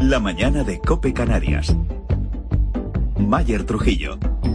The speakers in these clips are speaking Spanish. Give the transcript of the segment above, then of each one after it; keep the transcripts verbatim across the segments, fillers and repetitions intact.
La mañana de COPE Canarias. Mayer Trujillo.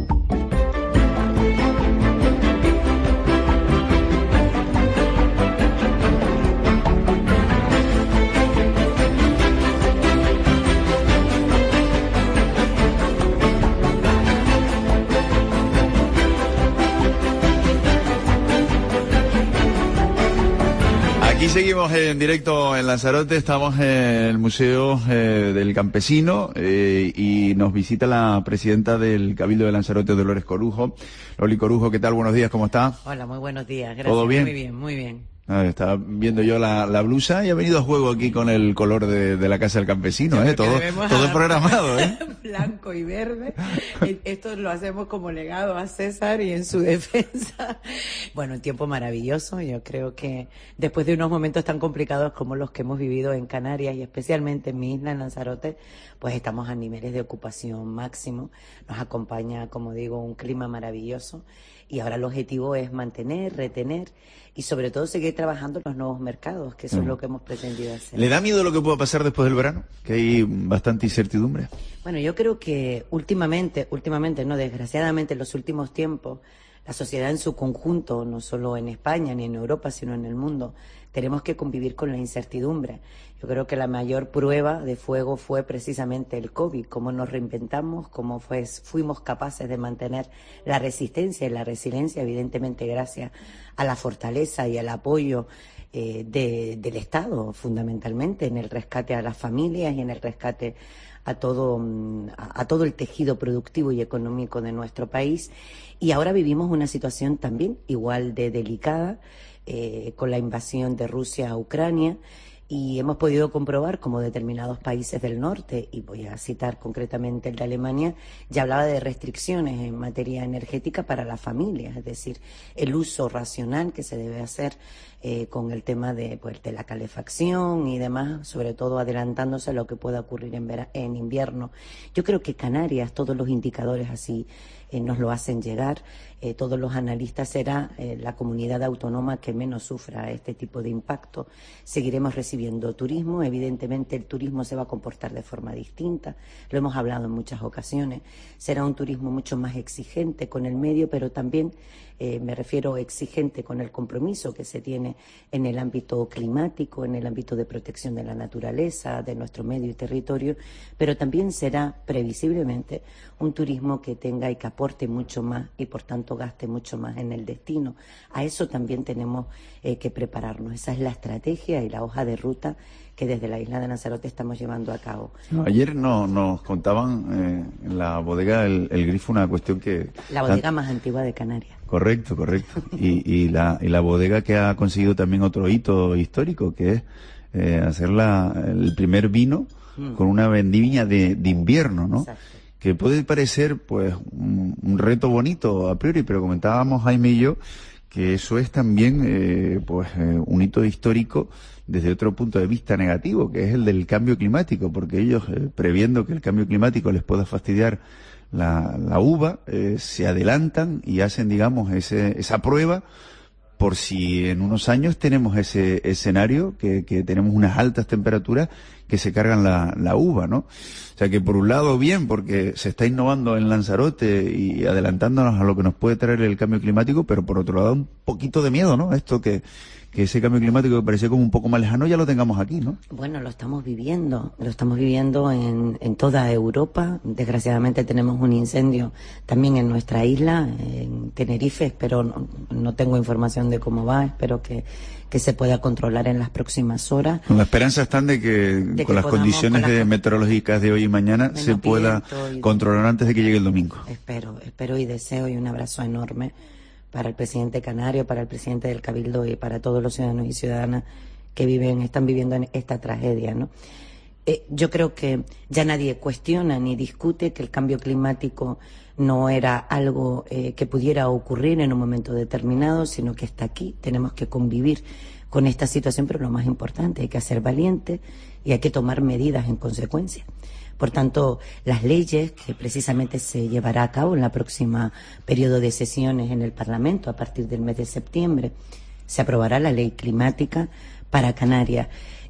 Aquí seguimos en directo en Lanzarote, estamos en el Museo eh, del Campesino eh, y nos visita la presidenta del Cabildo de Lanzarote, Dolores Corujo. Loli Corujo, ¿qué tal? Buenos días, ¿cómo está? Hola, muy buenos días, gracias. ¿Todo bien? Muy bien, muy bien. Ah, estaba viendo yo la, la blusa y ha venido a juego aquí con el color de, de la Casa del Campesino, ¿eh? Todo, todo programado, ¿eh? Blanco y verde. Esto lo hacemos como legado a César y en su defensa. Bueno, un tiempo maravilloso. Yo creo que después de unos momentos tan complicados como los que hemos vivido en Canarias y especialmente en mi isla, en Lanzarote, pues estamos a niveles de ocupación máximo. Nos acompaña, como digo, un clima maravilloso. Y ahora el objetivo es mantener, retener y sobre todo seguir trabajando en los nuevos mercados, que eso mm. es lo que hemos pretendido hacer. ¿Le da miedo lo que pueda pasar después del verano? Que hay bastante incertidumbre. Bueno, yo creo que últimamente, últimamente, no, desgraciadamente en los últimos tiempos, la sociedad en su conjunto, no solo en España ni en Europa, sino en el mundo, tenemos que convivir con la incertidumbre. Yo creo que la mayor prueba de fuego fue precisamente el COVID, cómo nos reinventamos, cómo fue, fuimos capaces de mantener la resistencia y la resiliencia, evidentemente gracias a la fortaleza y al apoyo eh, de, del Estado, fundamentalmente, en el rescate a las familias y en el rescate a todo, a, a todo el tejido productivo y económico de nuestro país. Y ahora vivimos una situación también igual de delicada, eh, con la invasión de Rusia a Ucrania, y hemos podido comprobar cómo determinados países del norte, y voy a citar concretamente el de Alemania, ya hablaba de restricciones en materia energética para las familias, es decir, el uso racional que se debe hacer eh, con el tema de, pues, de la calefacción y demás, sobre todo adelantándose a lo que pueda ocurrir en, vera en invierno. Yo creo que Canarias, todos los indicadores así eh, nos lo hacen llegar. Eh, todos los analistas será eh, la comunidad autónoma que menos sufra este tipo de impacto. Seguiremos recibiendo turismo, evidentemente el turismo se va a comportar de forma distinta, lo hemos hablado en muchas ocasiones, será un turismo mucho más exigente con el medio, pero también eh, me refiero exigente con el compromiso que se tiene en el ámbito climático, en el ámbito de protección de la naturaleza, de nuestro medio y territorio, pero también será previsiblemente un turismo que tenga y que aporte mucho más y por tanto gaste mucho más en el destino. A eso también tenemos eh, que prepararnos. Esa es la estrategia y la hoja de ruta que desde la isla de Lanzarote estamos llevando a cabo. No, ayer no, nos contaban eh, en la bodega el, el Grifo una cuestión que... La bodega más antigua de Canarias. Correcto, correcto. Y, y, la, y la bodega que ha conseguido también otro hito histórico, que es eh, hacer la, el primer vino mm. con una vendimia de, de invierno, ¿no? Exacto. Que puede parecer pues un, un reto bonito a priori, pero comentábamos Jaime y yo que eso es también eh, pues eh, un hito histórico desde otro punto de vista negativo, que es el del cambio climático, porque ellos, eh, previendo que el cambio climático les pueda fastidiar la, la uva, eh, se adelantan y hacen, digamos, ese, esa prueba por si en unos años tenemos ese escenario, que, que tenemos unas altas temperaturas que se cargan la, la uva, ¿no? O sea que por un lado bien, porque se está innovando en Lanzarote y adelantándonos a lo que nos puede traer el cambio climático, pero por otro lado un poquito de miedo, ¿no? Esto que, que ese cambio climático que parecía como un poco más lejano ya lo tengamos aquí, ¿no? Bueno, lo estamos viviendo, lo estamos viviendo en, en toda Europa. Desgraciadamente tenemos un incendio también en nuestra isla, en Tenerife, espero, no, no tengo información de cómo va, espero que, que se pueda controlar en las próximas horas. Con la esperanza están de que, de con que las podamos, condiciones con las de meteorológicas de hoy y mañana se pueda controlar antes de que llegue el domingo. Espero, espero y deseo, y un abrazo enorme para el presidente canario, para el presidente del Cabildo y para todos los ciudadanos y ciudadanas que viven, están viviendo en esta tragedia, ¿no? Eh, yo creo que ya nadie cuestiona ni discute que el cambio climático no era algo eh, que pudiera ocurrir en un momento determinado, sino que está aquí. Tenemos que convivir con esta situación, pero lo más importante, hay que ser valientes y hay que tomar medidas en consecuencia. Por tanto, las leyes que precisamente se llevará a cabo en la próxima periodo de sesiones en el Parlamento a partir del mes de septiembre, se aprobará la ley climática para Canarias.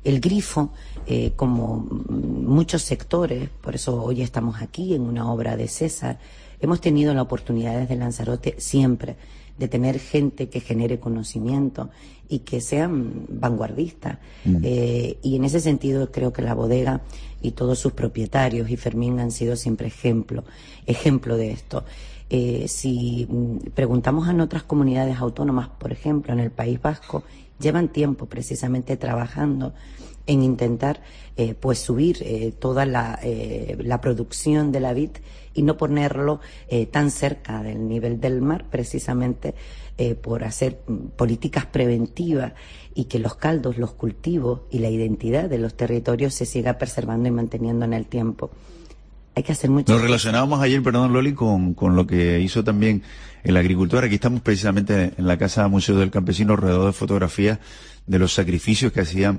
El grifo, eh, como muchos sectores, por eso hoy estamos aquí en una obra de César, hemos tenido la oportunidad desde Lanzarote siempre de tener gente que genere conocimiento y que sean vanguardistas. Mm. Eh, y en ese sentido creo que la bodega y todos sus propietarios y Fermín han sido siempre ejemplo, ejemplo de esto. Eh, si mm, preguntamos en otras comunidades autónomas, por ejemplo, en el País Vasco, llevan tiempo precisamente trabajando en intentar eh, pues subir eh, toda la, eh, la producción de la vid y no ponerlo eh, tan cerca del nivel del mar, precisamente eh, por hacer políticas preventivas y que los caldos, los cultivos y la identidad de los territorios se siga preservando y manteniendo en el tiempo. Hay que hacer mucho. Nos relacionábamos ayer, perdón, Loli, con, con lo que hizo también el agricultor. Aquí estamos precisamente en la Casa Museo del Campesino, rodeado de fotografías de los sacrificios que hacían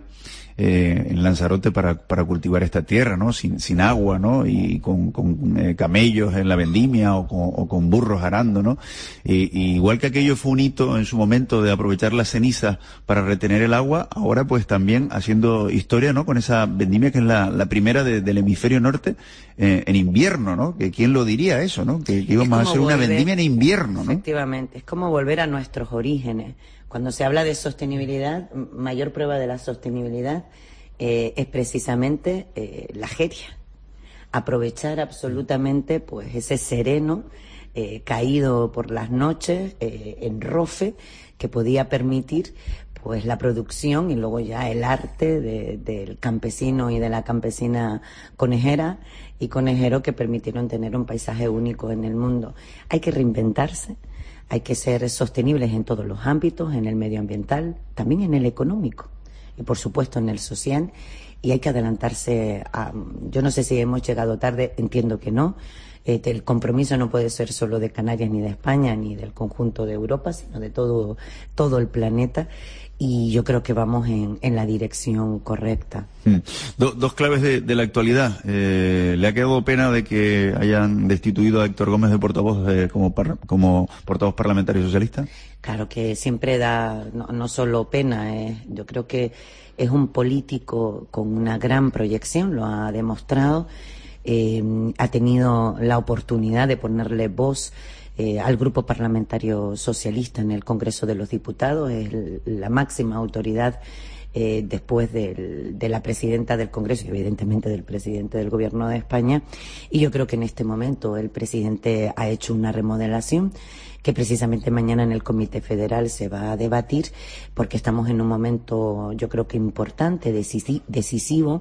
eh, en Lanzarote para, para cultivar esta tierra, ¿no? Sin, sin agua, ¿no? Y con, con eh, camellos en la vendimia o con, o con burros arando, ¿no? Y, y igual que aquello fue un hito en su momento de aprovechar las cenizas para retener el agua, ahora pues también haciendo historia, ¿no? Con esa vendimia que es la, la primera de, del hemisferio norte eh, en invierno, ¿no? Que quién lo diría eso, ¿no? Que, que íbamos a hacer volver, una vendimia en invierno, ¿no? Efectivamente, es como volver a nuestros orígenes. Cuando se habla de sostenibilidad, mayor prueba de la sostenibilidad eh, es precisamente eh, la jeria. Aprovechar absolutamente pues ese sereno eh, caído por las noches eh, en rofe que podía permitir pues la producción y luego ya el arte de, del campesino y de la campesina conejera y conejero que permitieron tener un paisaje único en el mundo. Hay que reinventarse. Hay que ser sostenibles en todos los ámbitos, en el medioambiental, también en el económico y, por supuesto, en el social. Y hay que adelantarse a... Yo no sé si hemos llegado tarde, entiendo que no. Eh, el compromiso no puede ser solo de Canarias, ni de España, ni del conjunto de Europa, sino de todo, todo el planeta. Y yo creo que vamos en, en la dirección correcta. Mm. Do, dos claves de, de la actualidad. Eh, ¿Le ha quedado pena de que hayan destituido a Héctor Gómez de portavoz eh, como, par, como portavoz parlamentario socialista? Claro que siempre da, no, no solo pena, eh, yo creo que es un político con una gran proyección, lo ha demostrado, eh, ha tenido la oportunidad de ponerle voz Eh, al Grupo Parlamentario Socialista en el Congreso de los Diputados, es la máxima autoridad eh, después del, de la presidenta del Congreso y evidentemente del presidente del Gobierno de España, y yo creo que en este momento el presidente ha hecho una remodelación que precisamente mañana en el Comité Federal se va a debatir, porque estamos en un momento yo creo que importante, decisivo,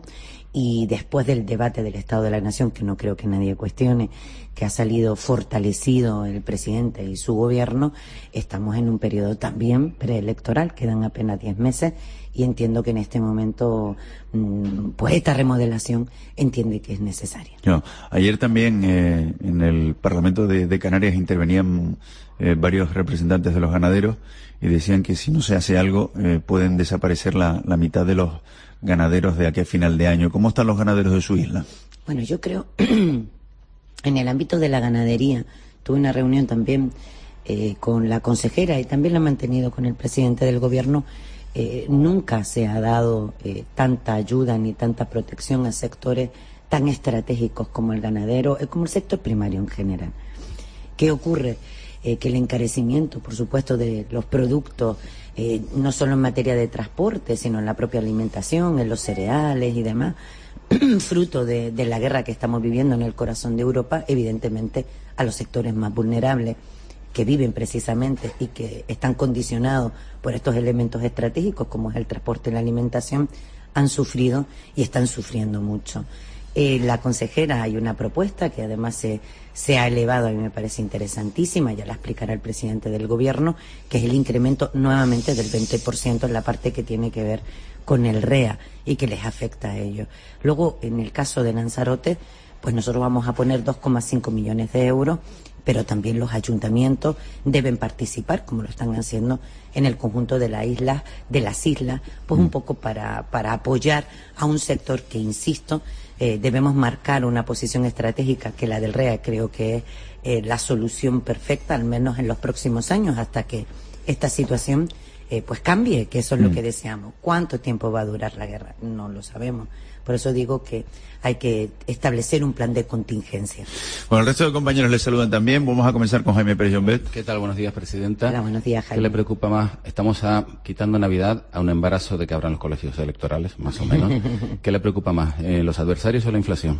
y después del debate del Estado de la Nación, que no creo que nadie cuestione, que ha salido fortalecido el presidente y su gobierno, estamos en un periodo también preelectoral, quedan apenas diez meses, y entiendo que en este momento, pues esta remodelación entiende que es necesaria. No, ayer también eh, en el Parlamento de, de Canarias intervenían eh, varios representantes de los ganaderos y decían que si no se hace algo eh, pueden desaparecer la, la mitad de los ganaderos de aquí a final de año. ¿Cómo están los ganaderos de su isla? Bueno, yo creo, en el ámbito de la ganadería, tuve una reunión también eh, con la consejera y también la he mantenido con el presidente del gobierno. Eh, nunca se ha dado eh, tanta ayuda ni tanta protección a sectores tan estratégicos como el ganadero, eh, como el sector primario en general. ¿Qué ocurre? Eh, que el encarecimiento, por supuesto, de los productos, eh, no solo en materia de transporte, sino en la propia alimentación, en los cereales y demás, fruto de, de la guerra que estamos viviendo en el corazón de Europa, evidentemente a los sectores más vulnerables que viven precisamente y que están condicionados por estos elementos estratégicos como es el transporte y la alimentación, han sufrido y están sufriendo mucho. Eh, la consejera, hay una propuesta que además se, se ha elevado, a mí me parece interesantísima, ya la explicará el presidente del gobierno, que es el incremento nuevamente del veinte por ciento en la parte que tiene que ver con el R E A y que les afecta a ellos. Luego, en el caso de Lanzarote, pues nosotros vamos a poner dos coma cinco millones de euros, pero también los ayuntamientos deben participar, como lo están haciendo en el conjunto de la isla, de las islas, pues un poco para, para apoyar a un sector que, insisto, eh, debemos marcar una posición estratégica, que la del R E A creo que es eh, la solución perfecta, al menos en los próximos años, hasta que esta situación eh, pues cambie, que eso es lo que deseamos. ¿Cuánto tiempo va a durar la guerra? No lo sabemos. Por eso digo que hay que establecer un plan de contingencia. Bueno, el resto de compañeros les saludan también. Vamos a comenzar con Jaime Pérez Llombet. ¿Qué tal? Buenos días, Presidenta. Hola, buenos días, Jaime. ¿Qué le preocupa más? Estamos a, quitando Navidad a un embarazo de que abran los colegios electorales, más o menos. ¿Qué le preocupa más? Eh, ¿Los adversarios o la inflación?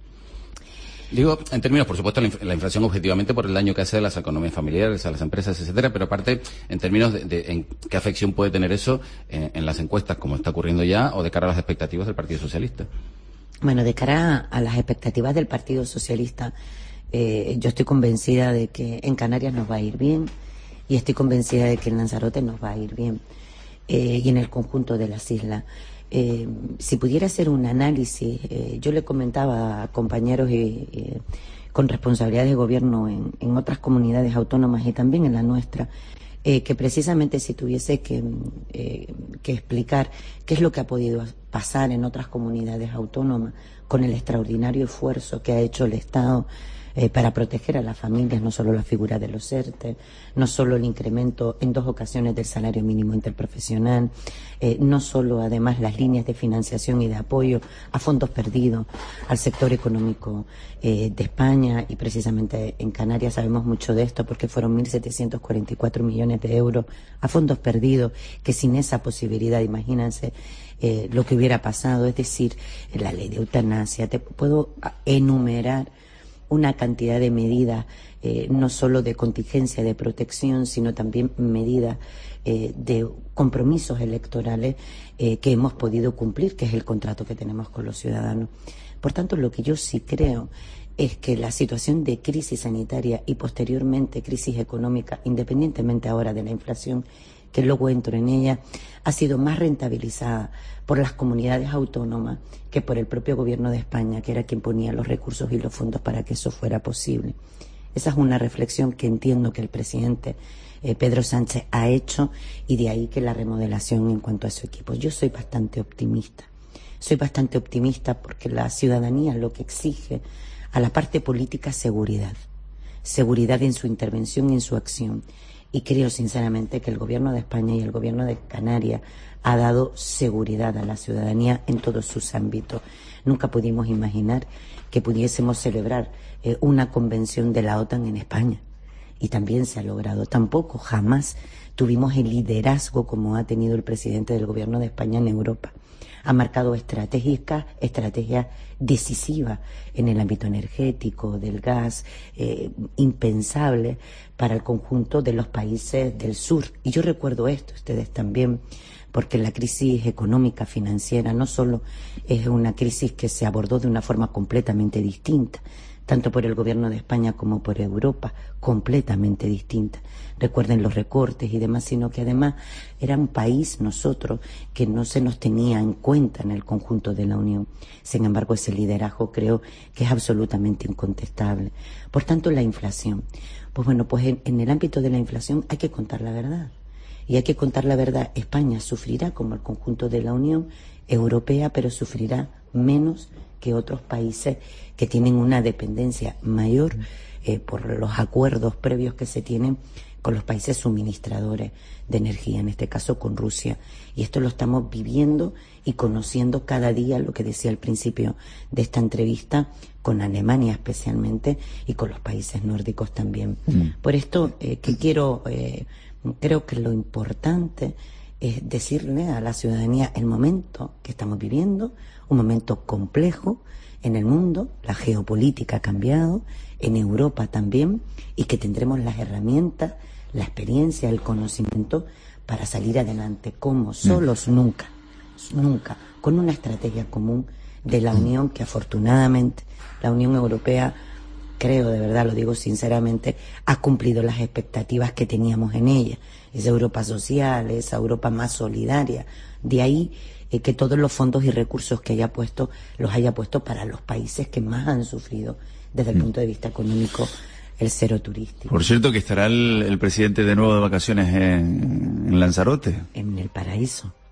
Digo, en términos, por supuesto, la, inf la inflación objetivamente por el daño que hace a las economías familiares, a las empresas, etcétera, pero aparte, en términos de, de en qué afección puede tener eso eh, en las encuestas, como está ocurriendo ya, o de cara a las expectativas del Partido Socialista. Bueno, de cara a las expectativas del Partido Socialista, eh, yo estoy convencida de que en Canarias nos va a ir bien y estoy convencida de que en Lanzarote nos va a ir bien eh, y en el conjunto de las islas. Eh, si pudiera hacer un análisis, eh, yo le comentaba a compañeros y, y, con responsabilidad de gobierno en, en otras comunidades autónomas y también en la nuestra, eh, que precisamente si tuviese que, eh, que explicar qué es lo que ha podido pasar en otras comunidades autónomas con el extraordinario esfuerzo que ha hecho el Estado Eh, para proteger a las familias, no solo la figura de los ERTE, no solo el incremento en dos ocasiones del salario mínimo interprofesional, eh, no solo además las líneas de financiación y de apoyo a fondos perdidos al sector económico eh, de España, y precisamente en Canarias sabemos mucho de esto porque fueron mil setecientos cuarenta y cuatro millones de euros a fondos perdidos, que sin esa posibilidad, imagínense eh, lo que hubiera pasado, es decir, la ley de eutanasia, te puedo enumerar una cantidad de medidas, eh, no solo de contingencia, de protección, sino también medidas eh, de compromisos electorales eh, que hemos podido cumplir, que es el contrato que tenemos con los ciudadanos. Por tanto, lo que yo sí creo es que la situación de crisis sanitaria y posteriormente crisis económica, independientemente ahora de la inflación, que luego entro en ella, ha sido más rentabilizada por las comunidades autónomas que por el propio gobierno de España, que era quien ponía los recursos y los fondos para que eso fuera posible. Esa es una reflexión que entiendo que el presidente eh, Pedro Sánchez ha hecho, y de ahí que la remodelación en cuanto a su equipo. Yo soy bastante optimista. Soy bastante optimista porque la ciudadanía lo que exige a la parte política es seguridad. Seguridad en su intervención y en su acción. Y creo sinceramente que el gobierno de España y el gobierno de Canarias ha dado seguridad a la ciudadanía en todos sus ámbitos. Nunca pudimos imaginar que pudiésemos celebrar eh, una convención de la OTAN en España. Y también se ha logrado. Tampoco jamás tuvimos el liderazgo como ha tenido el presidente del gobierno de España en Europa. Ha marcado estratégicas, estrategias decisivas en el ámbito energético, del gas, eh, impensable para el conjunto de los países del sur. Y yo recuerdo esto, ustedes también, porque la crisis económica, financiera, no solo es una crisis que se abordó de una forma completamente distinta, tanto por el gobierno de España como por Europa, completamente distinta. Recuerden los recortes y demás, sino que además era un país, nosotros, que no se nos tenía en cuenta en el conjunto de la Unión. Sin embargo, ese liderazgo creo que es absolutamente incontestable. Por tanto, la inflación. Pues bueno, pues en, en el ámbito de la inflación hay que contar la verdad. Y hay que contar la verdad. España sufrirá como el conjunto de la Unión Europea, pero sufrirá menos que otros países que tienen una dependencia mayor eh, por los acuerdos previos que se tienen con los países suministradores de energía, en este caso con Rusia. Y esto lo estamos viviendo y conociendo cada día, lo que decía al principio de esta entrevista, con Alemania especialmente y con los países nórdicos también. Mm. Por esto, eh, que quiero, eh, creo que lo importante es decirle a la ciudadanía el momento que estamos viviendo, un momento complejo en el mundo, la geopolítica ha cambiado, en Europa también, y que tendremos las herramientas, la experiencia, el conocimiento para salir adelante, como solos mm. nunca, nunca, con una estrategia común de la Unión, que afortunadamente la Unión Europea, creo, de verdad lo digo sinceramente, ha cumplido las expectativas que teníamos en ella. Esa Europa social, esa Europa más solidaria. De ahí eh, que todos los fondos y recursos que haya puesto, los haya puesto para los países que más han sufrido desde el mm. punto de vista económico el cero turístico. Por cierto, que estará el, el presidente de nuevo de vacaciones en, en Lanzarote. En el paraíso.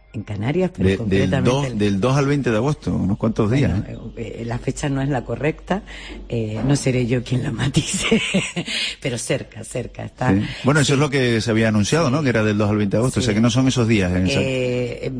en Canarias, pero de, concretamente... Del dos, del dos al veinte de agosto, unos cuantos días. Bueno, ¿eh? Eh, la fecha no es la correcta, eh, no seré yo quien la matice, pero cerca, cerca está. Sí. Bueno, eso sí. es lo que se había anunciado, sí. ¿no? Que era del dos al veinte de agosto, sí. O sea que no son esos días. En esa... eh,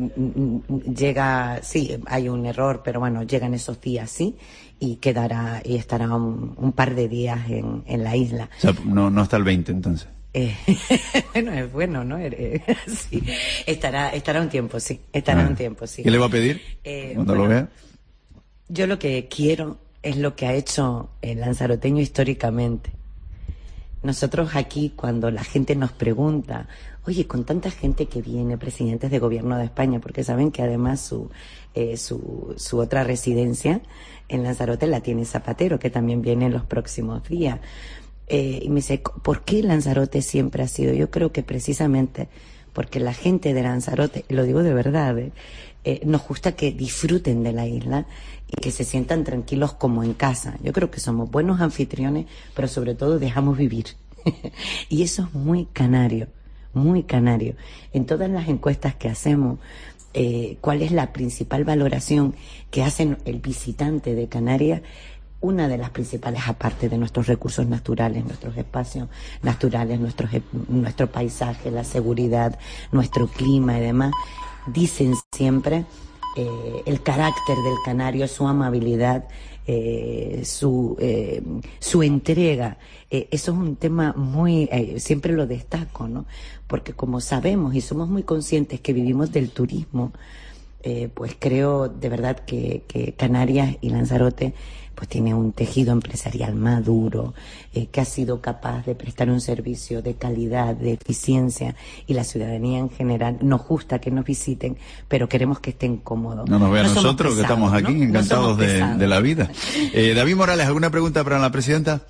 llega, sí, hay un error, pero bueno, llegan esos días, sí, y quedará, y estará un, un par de días en, en la isla. O sea, no, no está el veinte entonces. Eh, bueno, es bueno, ¿no? Eh, sí. Estará, estará un tiempo, sí. Estará ah. un tiempo, sí. ¿Qué le va a pedir eh, cuando bueno, lo vea? Yo lo que quiero es lo que ha hecho el lanzaroteño históricamente. Nosotros aquí, cuando la gente nos pregunta, oye, con tanta gente que viene, presidentes de gobierno de España, porque saben que además su, eh, su, su otra residencia en Lanzarote la tiene Zapatero, que también viene en los próximos días. Eh, y me dice, ¿por qué Lanzarote siempre ha sido? Yo creo que precisamente porque la gente de Lanzarote, lo digo de verdad, eh, eh, nos gusta que disfruten de la isla y que se sientan tranquilos como en casa. Yo creo que somos buenos anfitriones, pero sobre todo dejamos vivir. Y eso es muy canario, muy canario. En todas las encuestas que hacemos, eh, ¿cuál es la principal valoración que hacen el visitante de Canarias? Una de las principales, aparte de nuestros recursos naturales, nuestros espacios naturales, nuestros, nuestro paisaje, la seguridad, nuestro clima y demás, dicen siempre eh, el carácter del canario, su amabilidad, eh, su, eh, su entrega. Eh, eso es un tema muy, eh, siempre lo destaco, ¿no? Porque como sabemos y somos muy conscientes que vivimos del turismo, eh, pues creo de verdad que, que Canarias y Lanzarote pues tiene un tejido empresarial maduro, eh, que ha sido capaz de prestar un servicio de calidad, de eficiencia, y la ciudadanía en general nos gusta que nos visiten, pero queremos que estén cómodos. No nos vean no nosotros, pesados, que estamos aquí, ¿no? Encantados no de, de la vida. Eh, David Morales, ¿alguna pregunta para la presidenta?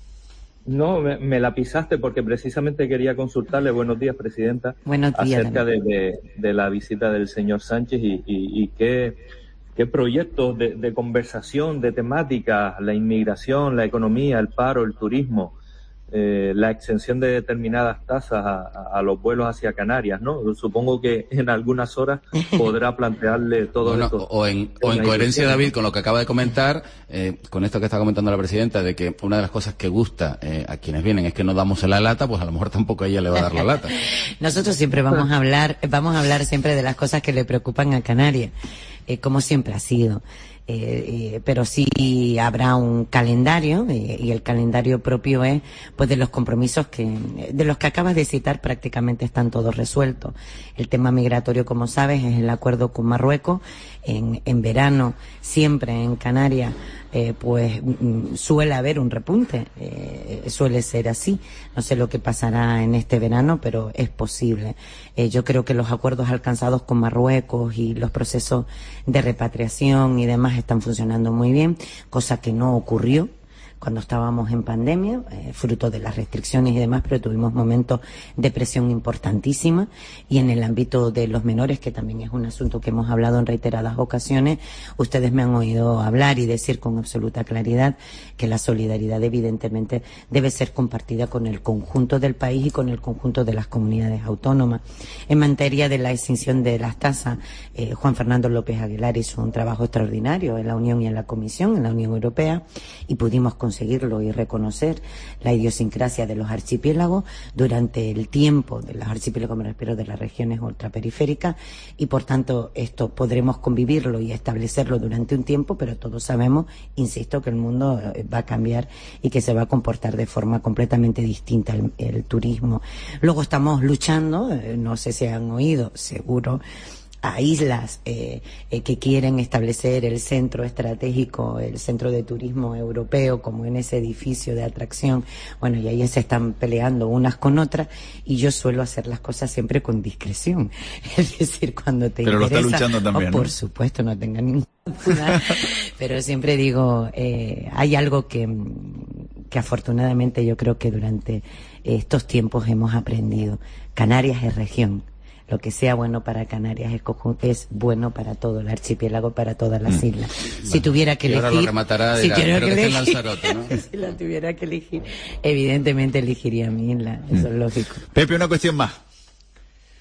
No, me, me la pisaste porque precisamente quería consultarle, buenos días, presidenta, buenos días, acerca de, de, de la visita del señor Sánchez y, y, y qué... ¿Qué proyectos de, de conversación, de temáticas, la inmigración, la economía, el paro, el turismo, eh, la exención de determinadas tasas a, a los vuelos hacia Canarias, ¿no? Supongo que en algunas horas podrá plantearle todo bueno, esto. O en, o en coherencia, David, con lo que acaba de comentar, eh, con esto que está comentando la presidenta, de que una de las cosas que gusta eh, a quienes vienen es que no damos la lata, pues a lo mejor tampoco a ella le va a dar la lata. Nosotros siempre vamos a hablar, vamos a hablar siempre de las cosas que le preocupan a Canarias. Eh, como siempre ha sido, eh, eh, pero sí habrá un calendario eh, y el calendario propio es pues de los compromisos que de los que acabas de citar, prácticamente están todos resueltos. El tema migratorio, como sabes, es el acuerdo con Marruecos. En, en verano siempre en Canarias eh, pues mm, suele haber un repunte, eh, suele ser así. No sé lo que pasará en este verano, pero es posible. Eh, yo creo que los acuerdos alcanzados con Marruecos y los procesos de repatriación y demás están funcionando muy bien, cosa que no ocurrió cuando estábamos en pandemia, eh, fruto de las restricciones y demás, pero tuvimos momentos de presión importantísima. Y en el ámbito de los menores, que también es un asunto que hemos hablado en reiteradas ocasiones, ustedes me han oído hablar y decir con absoluta claridad que la solidaridad evidentemente debe ser compartida con el conjunto del país y con el conjunto de las comunidades autónomas. En materia de la exención de las tasas, eh, Juan Fernando López Aguilar hizo un trabajo extraordinario en la Unión y en la Comisión, en la Unión Europea, y pudimos conseguir conseguirlo y reconocer la idiosincrasia de los archipiélagos durante el tiempo de los archipiélagos, me refiero, de las regiones ultraperiféricas, y por tanto esto podremos convivirlo y establecerlo durante un tiempo, pero todos sabemos, insisto, que el mundo va a cambiar y que se va a comportar de forma completamente distinta el, el turismo. Luego estamos luchando, eh, no sé si han oído, seguro, a islas eh, eh, que quieren establecer el centro estratégico, el centro de turismo europeo, como en ese edificio de atracción. Bueno, y ahí se están peleando unas con otras, y yo suelo hacer las cosas siempre con discreción. Es decir, cuando te Pero interesa... Pero lo está luchando también, oh, ¿no? Por supuesto, no tenga ninguna duda. Pero siempre digo, eh, hay algo que, que afortunadamente yo creo que durante estos tiempos hemos aprendido. Canarias es región. Lo que sea bueno para Canarias es, es bueno para todo el archipiélago, para todas las mm. islas. Si bueno, tuviera que elegir, ahora lo rematará, si dirá, tuviera que, que elegir Lanzarote, ¿no? si la tuviera que elegir, evidentemente elegiría mi isla, eso mm. es lógico. Pepe, una cuestión más.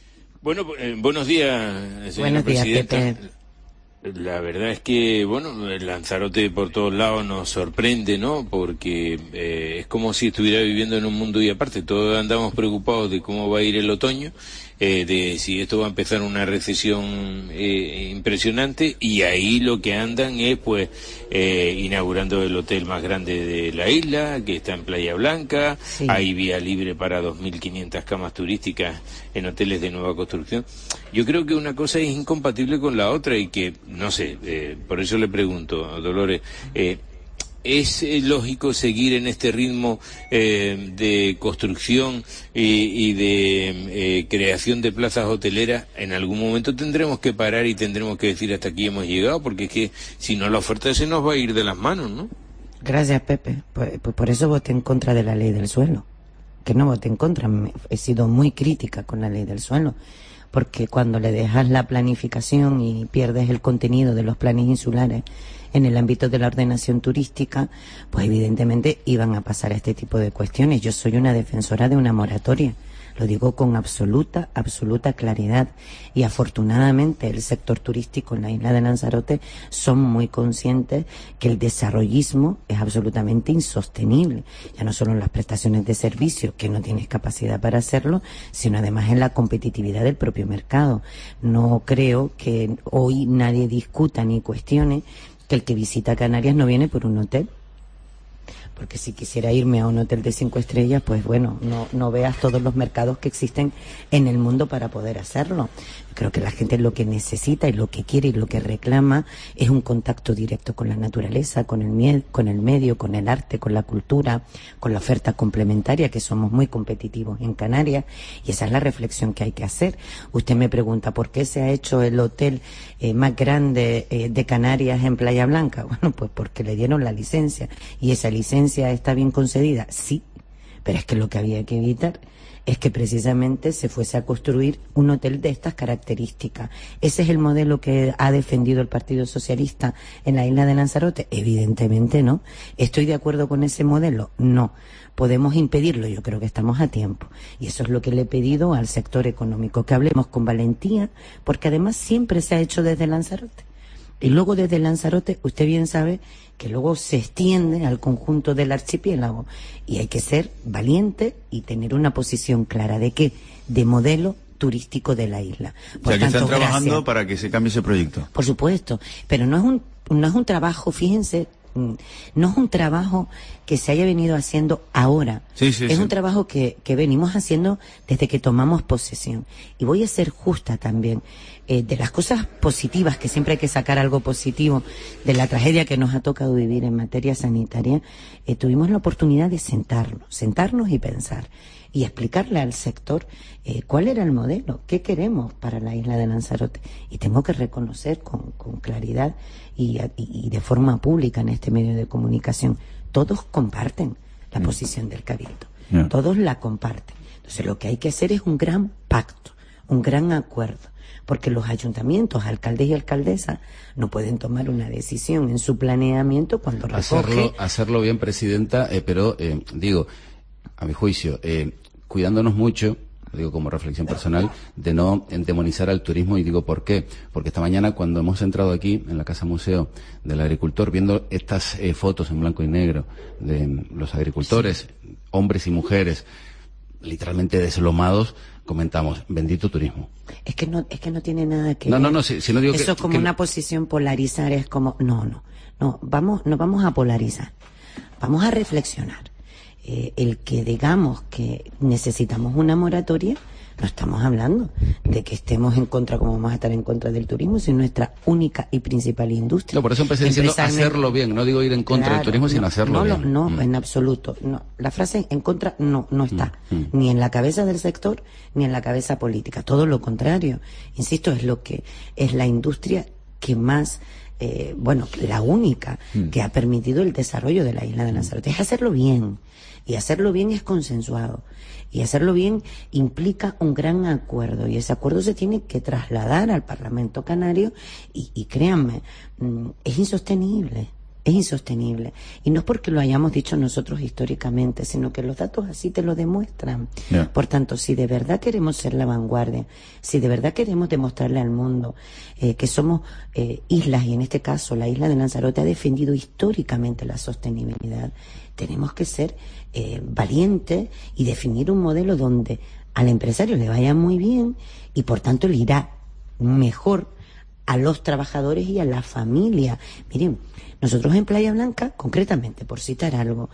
Bueno, eh, buenos días, señora buenos días, presidenta. Pepe. La verdad es que, bueno, el Lanzarote por todos lados nos sorprende, ¿no? Porque eh, es como si estuviera viviendo en un mundo y aparte. Todos andamos preocupados de cómo va a ir el otoño, eh, de si esto va a empezar una recesión eh, impresionante, y ahí lo que andan es, pues, eh, inaugurando el hotel más grande de la isla, que está en Playa Blanca. Sí. Hay vía libre para dos mil quinientas camas turísticas en hoteles de nueva construcción. Yo creo que una cosa es incompatible con la otra y que, no sé, eh, por eso le pregunto, Dolores, eh, ¿es eh, lógico seguir en este ritmo eh, de construcción y, y de eh, creación de plazas hoteleras? En algún momento tendremos que parar y tendremos que decir hasta aquí hemos llegado, porque es que si no la oferta se nos va a ir de las manos, ¿no? Gracias, Pepe. Pues, pues por eso voté en contra de la ley del suelo. Que no voté en contra, he sido muy crítica con la ley del suelo. Porque cuando le dejas la planificación y pierdes el contenido de los planes insulares en el ámbito de la ordenación turística, pues evidentemente iban a pasar este tipo de cuestiones. Yo soy una defensora de una moratoria, lo digo con absoluta, absoluta claridad. Y afortunadamente el sector turístico en la isla de Lanzarote son muy conscientes que el desarrollismo es absolutamente insostenible. Ya no solo en las prestaciones de servicios, que no tienes capacidad para hacerlo, sino además en la competitividad del propio mercado. No creo que hoy nadie discuta ni cuestione que el que visita Canarias no viene por un hotel. Porque si quisiera irme a un hotel de cinco estrellas, pues bueno, no, no veas todos los mercados que existen en el mundo para poder hacerlo. Creo que la gente lo que necesita y lo que quiere y lo que reclama es un contacto directo con la naturaleza, con el, mie- con el medio, con el arte, con la cultura, con la oferta complementaria, que somos muy competitivos en Canarias, y esa es la reflexión que hay que hacer. Usted me pregunta, ¿por qué se ha hecho el hotel eh, más grande eh, de Canarias en Playa Blanca? Bueno, pues porque le dieron la licencia, y esa licencia está bien concedida, sí, pero es que lo que había que evitar es que precisamente se fuese a construir un hotel de estas características. ¿Ese es el modelo que ha defendido el Partido Socialista en la isla de Lanzarote? Evidentemente no. ¿Estoy de acuerdo con ese modelo? No. ¿Podemos impedirlo? Yo creo que estamos a tiempo. Y eso es lo que le he pedido al sector económico, que hablemos con valentía, porque además siempre se ha hecho desde Lanzarote. Y luego desde Lanzarote, usted bien sabe que luego se extiende al conjunto del archipiélago. Y hay que ser valiente y tener una posición clara de qué, de modelo turístico de la isla. Por o sea, tanto, que están trabajando gracias. Para que se cambie ese proyecto. Por supuesto, pero no es un, no es un trabajo, fíjense, no es un trabajo que se haya venido haciendo ahora. Sí, sí, es sí. un trabajo que, que venimos haciendo desde que tomamos posesión. Y voy a ser justa también. Eh, de las cosas positivas, que siempre hay que sacar algo positivo de la tragedia que nos ha tocado vivir en materia sanitaria, eh, tuvimos la oportunidad de sentarnos, sentarnos y pensar y explicarle al sector eh, cuál era el modelo, qué queremos para la isla de Lanzarote. Y tengo que reconocer con, con claridad y, y, y de forma pública en este medio de comunicación, todos comparten la mm. posición del Cabildo, yeah. todos la comparten. Entonces lo que hay que hacer es un gran pacto, un gran acuerdo, porque los ayuntamientos, alcaldes y alcaldesas, no pueden tomar una decisión en su planeamiento cuando recoge... Hacerlo, hacerlo bien, Presidenta, eh, pero eh, digo, a mi juicio, eh, cuidándonos mucho, digo como reflexión personal, de no demonizar al turismo. Y digo por qué, porque esta mañana cuando hemos entrado aquí en la Casa Museo del Agricultor, viendo estas eh, fotos en blanco y negro de los agricultores, sí. hombres y mujeres, literalmente deslomados, comentamos, bendito turismo. Es que no, es que no tiene nada que no, ver. No, no, si, si no digo Eso que, es como que una no... posición polarizar, es como, no, no, no, vamos, no vamos a polarizar, vamos a reflexionar. Eh, el que digamos que necesitamos una moratoria, no estamos hablando de que estemos en contra, como vamos a estar en contra del turismo, si es nuestra única y principal industria. No, por eso empecé diciendo hacerlo bien, no digo ir en contra claro, del turismo, sino no, hacerlo no, bien. No, no, mm. en absoluto. No. La frase en contra no, no está, mm. Mm. ni en la cabeza del sector, ni en la cabeza política. Todo lo contrario. Insisto, es lo que es la industria que más... Eh, bueno, la única mm. que ha permitido el desarrollo de la isla de Lanzarote. Es hacerlo bien, y hacerlo bien es consensuado, y hacerlo bien implica un gran acuerdo, y ese acuerdo se tiene que trasladar al Parlamento Canario, y, y créanme, mm, es insostenible, es insostenible. Y no es porque lo hayamos dicho nosotros históricamente, sino que los datos así te lo demuestran. Yeah. Por tanto, si de verdad queremos ser la vanguardia, si de verdad queremos demostrarle al mundo eh, que somos eh, islas, y en este caso la isla de Lanzarote ha defendido históricamente la sostenibilidad, tenemos que ser eh, valientes y definir un modelo donde al empresario le vaya muy bien y por tanto le irá mejor a los trabajadores y a la familia. Miren, nosotros en Playa Blanca, concretamente, por citar algo,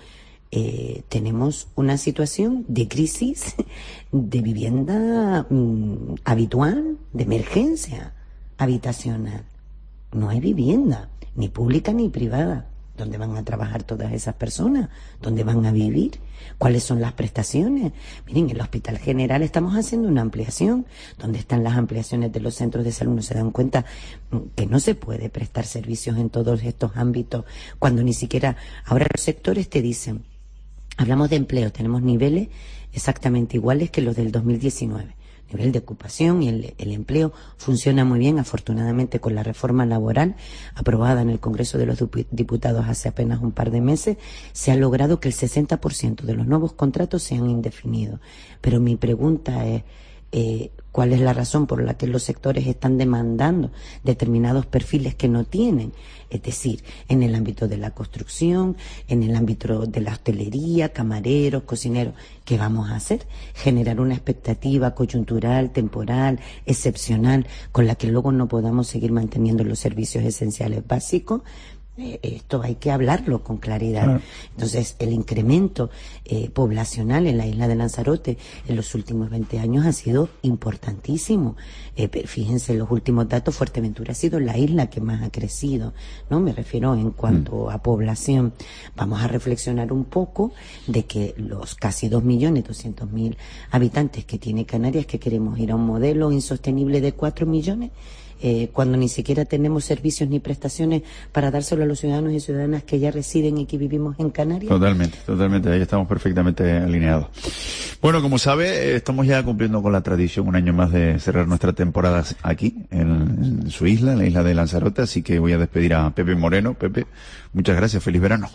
eh, tenemos una situación de crisis de vivienda mmm, habitual, de emergencia habitacional. No hay vivienda, ni pública ni privada. ¿Dónde van a trabajar todas esas personas? ¿Dónde van a vivir? ¿Cuáles son las prestaciones? Miren, en el Hospital General estamos haciendo una ampliación. ¿Dónde están las ampliaciones de los centros de salud? No se dan cuenta que no se puede prestar servicios en todos estos ámbitos cuando ni siquiera ahora los sectores te dicen, hablamos de empleo, tenemos niveles exactamente iguales que los del dos mil diecinueve. Nivel de ocupación y el, el empleo funciona muy bien, afortunadamente, con la reforma laboral aprobada en el Congreso de los Diputados hace apenas un par de meses, se ha logrado que el sesenta por ciento de los nuevos contratos sean indefinidos. Pero mi pregunta es, eh, ¿cuál es la razón por la que los sectores están demandando determinados perfiles que no tienen? Es decir, en el ámbito de la construcción, en el ámbito de la hostelería, camareros, cocineros. ¿Qué vamos a hacer? Generar una expectativa coyuntural, temporal, excepcional, con la que luego no podamos seguir manteniendo los servicios esenciales básicos. Eh, esto hay que hablarlo con claridad. Entonces, el incremento eh, poblacional en la isla de Lanzarote en los últimos veinte años ha sido importantísimo. Eh, fíjense, los últimos datos, Fuerteventura ha sido la isla que más ha crecido, ¿no? Me refiero en cuanto mm. a población. Vamos a reflexionar un poco de que los casi dos millones doscientos mil habitantes que tiene Canarias, que queremos ir a un modelo insostenible de cuatro millones, Eh, cuando ni siquiera tenemos servicios ni prestaciones para dárselo a los ciudadanos y ciudadanas que ya residen y que vivimos en Canarias. Totalmente, totalmente, ahí estamos perfectamente alineados. Bueno, como sabe, estamos ya cumpliendo con la tradición un año más de cerrar nuestra temporada aquí, en, en su isla, en la isla de Lanzarote, así que voy a despedir a Pepe Moreno. Pepe, muchas gracias, feliz verano.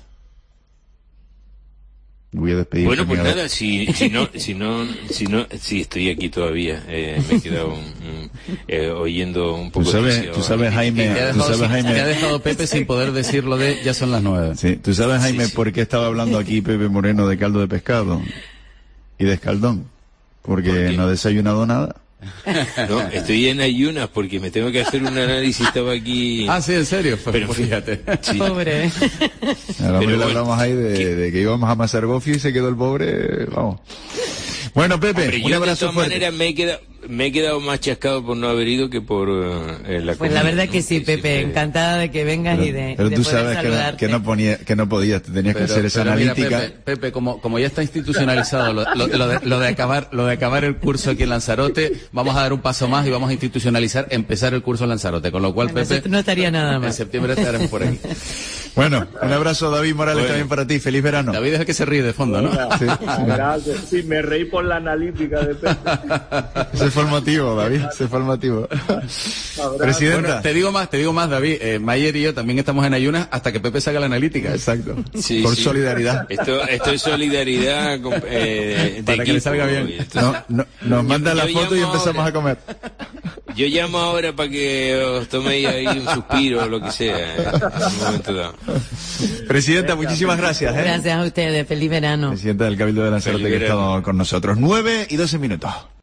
Voy a despedir. Bueno, pues nada, si, si no, si no, si no, si estoy aquí todavía, eh, me he quedado un, un, eh, oyendo un poco. Tú sabes, tú sabes, Jaime, te ha tú sabes, Jaime. Te ha dejado Pepe sin poder decirlo de ya son las nueve. Sí, tú sabes, Jaime, sí, sí. por qué estaba hablando aquí Pepe Moreno de caldo de pescado y de escaldón, porque ¿por no ha desayunado nada. No, estoy en ayunas porque me tengo que hacer un análisis, estaba aquí. Ah, sí, en serio, pero fíjate. Sí. Pobre. Ahora pero bueno, hablamos ahí de, de que íbamos a amasar gofio y se quedó el pobre, vamos. Bueno, Pepe, hombre, un yo abrazo de todas fuerte. maneras me he quedado, me he quedado más chascado por no haber ido que por eh, la Pues comida, la verdad ¿no? que sí, que Pepe, siempre... encantada de que vengas pero, y de, pero de tú poder sabes que no, que no ponía, que no podías, tenías pero, que hacer esa pero analítica. Mira, Pepe, Pepe, como, como ya está institucionalizado lo, lo, lo, de, lo de acabar, lo de acabar el curso aquí en Lanzarote, vamos a dar un paso más y vamos a institucionalizar, empezar el curso en Lanzarote, con lo cual, bueno, Pepe, no estaría nada mal. En septiembre estaremos por aquí. Bueno, un abrazo, David Morales, bueno. también para ti. Feliz verano. David es el que se ríe de fondo, ¿no? Sí. Gracias. Sí, me reí por la analítica de Pepe. Ese fue el motivo, David. Ese fue el motivo. Presidenta. Bueno, te digo más, te digo más, David. Eh, Mayer y yo también estamos en ayunas hasta que Pepe saque la analítica. Exacto. Sí, por sí. solidaridad. Esto, esto es solidaridad con, eh, de para equipo, que le salga bien. Esto, No, no, nos manda la yo foto y llamo empezamos ahora. a comer. Yo llamo ahora para que os toméis ahí un suspiro o lo que sea, en un momento dado. Presidenta, muchísimas gracias. ¿eh? Gracias a ustedes, feliz verano. Presidenta del Cabildo de Lanzarote que ha estado con nosotros. Nueve y doce minutos.